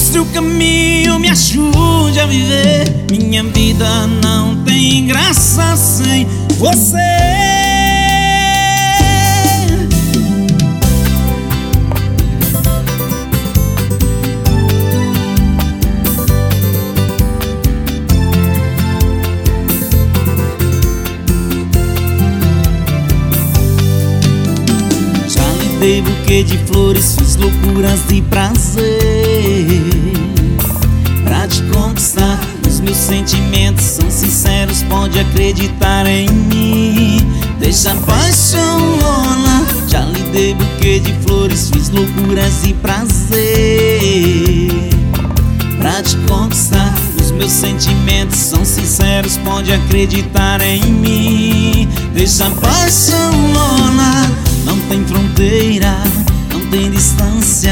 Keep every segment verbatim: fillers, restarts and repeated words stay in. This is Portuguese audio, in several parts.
mostre o caminho, me ajude a viver. Minha vida não tem graça sem você. Dei buquê de flores, fiz loucuras de prazer pra te conquistar. Os meus sentimentos são sinceros, pode acreditar em mim. Deixa a paixão rolar. Já lhe dei buquê de flores, fiz loucuras de prazer pra te conquistar. Os meus sentimentos são sinceros, pode acreditar em mim. Deixa a paixão rolar. Não tem fronteira, não tem distância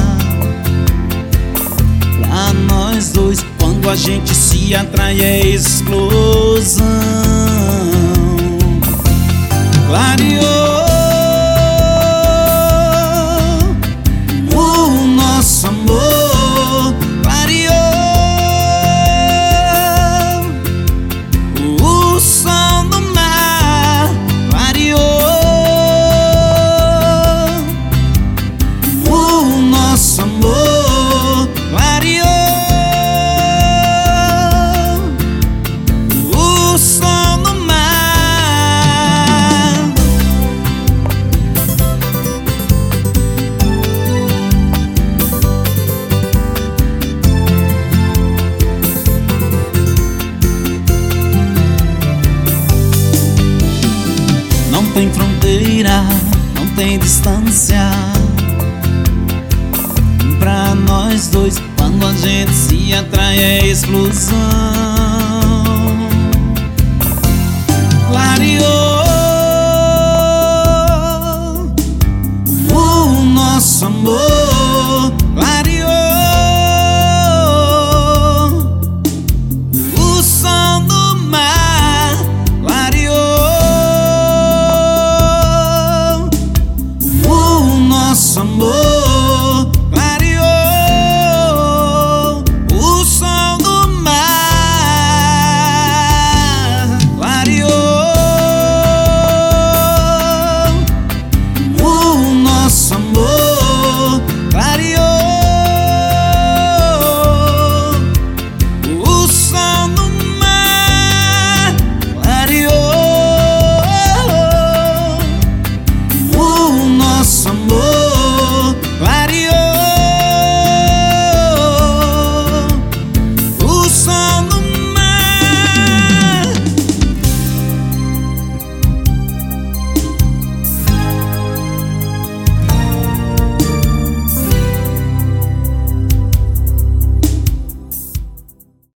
pra nós dois. Quando a gente se atrai é explosão. Clareou o nosso amor, clareou o som do mar, clareou nosso amor, clareou o som do mar. Não tem fronteira, não tem distância pra nós dois. Quando a gente se atrai é explosão.